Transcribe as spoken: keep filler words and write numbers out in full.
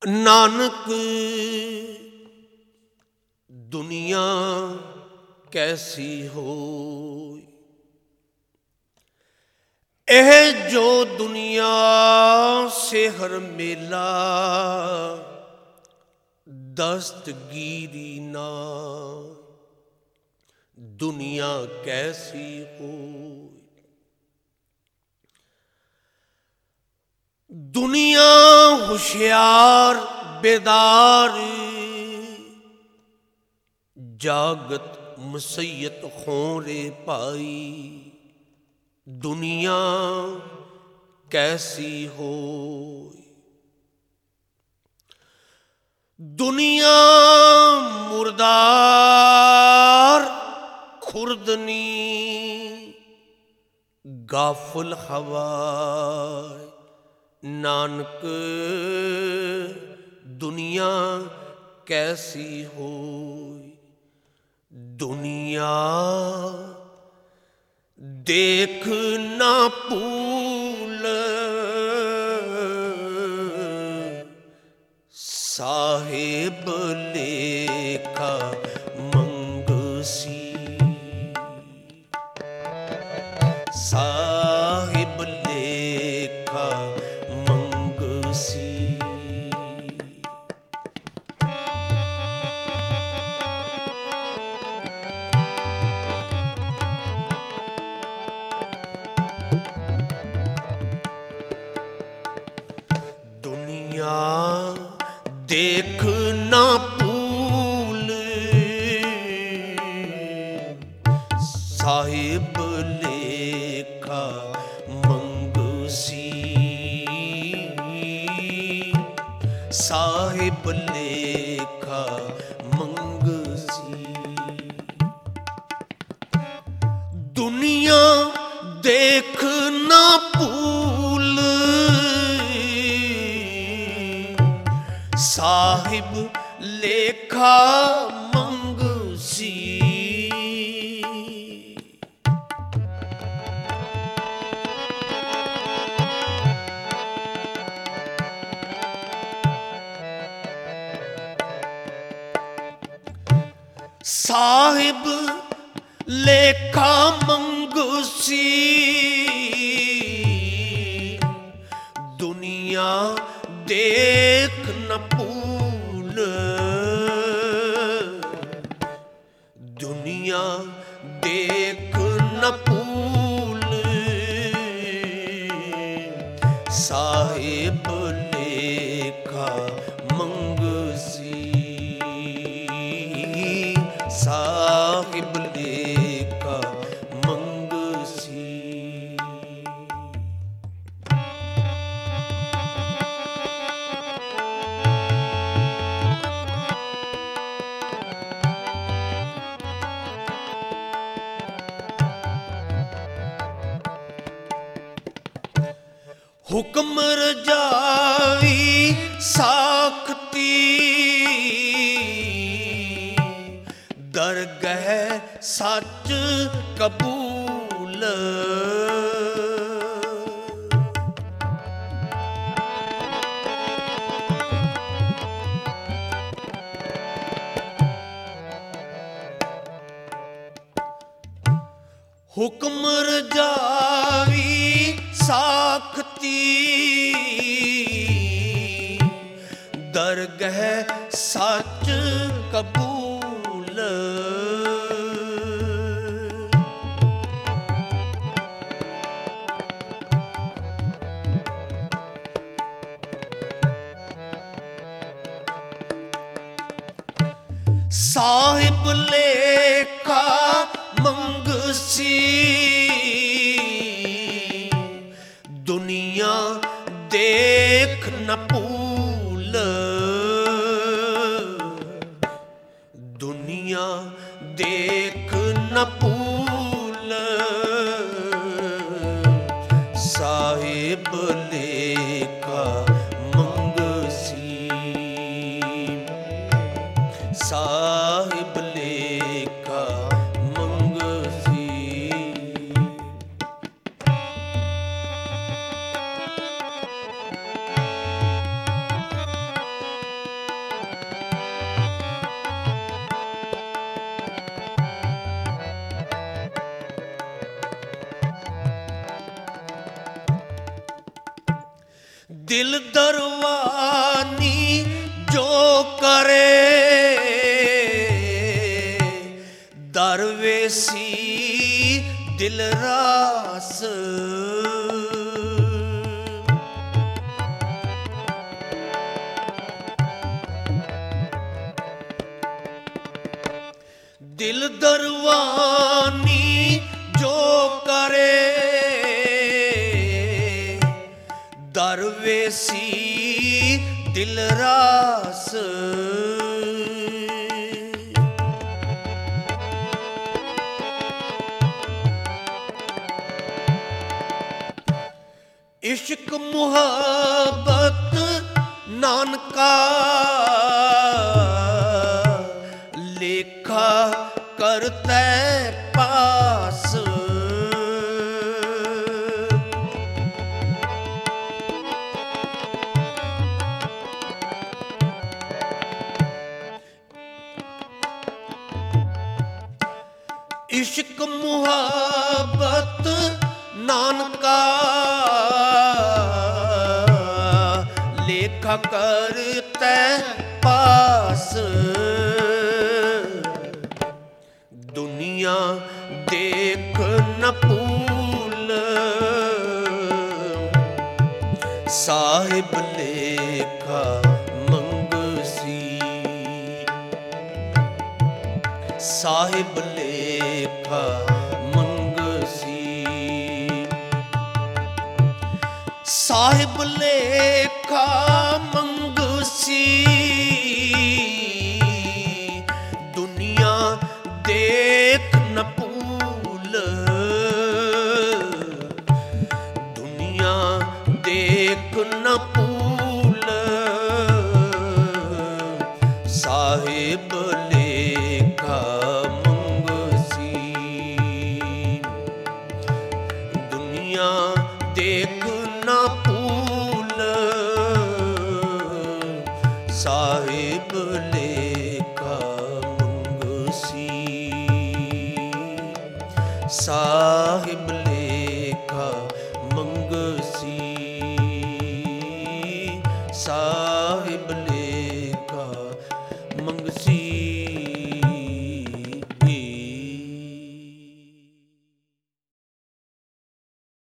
नानक दुनिया कैसी हो, एह जो दुनिया से हर मेला दस्तगीरी ना, दुनिया कैसी हो। दुनिया होशियार बेदार, जागत मुसैयत खोरे पाई, दुनिया कैसी हो। दुनिया मुर्दार खुर्दनी, गाफुल हवा नानक दुनिया कैसी हो। दुनिया देख ना भूल, साहिब लेखा मंगसी, साहिब लेखा मंगसी। दुनिया देख ना भूल, साहिब लेखा मंगसी, साहिब लेखा मंगसी। दुनिया देख ना भूल, साहिब लेखा मंगसी। साहिब लेखा मंगसी, दुनिया देख न भूल, दुनिया देख न भूल, साहिब लेखा मंगसी, साहिब लेखा मंगसी। हुक्म रजाई साख्ती, दरगह सच कबूल, हुक्म रजाई साख्ती, दरगह सच कबूल, साहिब लेखा मंगसी, दुनिया देख न भूल, दुनिया देख न भूल, साहिब लेखा मंगसी, साहिब लेखा मंगसी। दिल दरवानी जो करे, दरवेसी दिल रास। दिल दरवानी जो करे, दरवेसी दिल रास। इश्क मुहब्बत नानका, लेखा करते पास। इश्क मुहब्बत नानका, लेखा करते पास। दुनिया देख न भूल, साहिब लेखा मंगसी। साहिब लेखा मंगसी। साहिब लेखा मंगसी। दुनिया देख न भूल, दुनिया देख न भूल, साहिब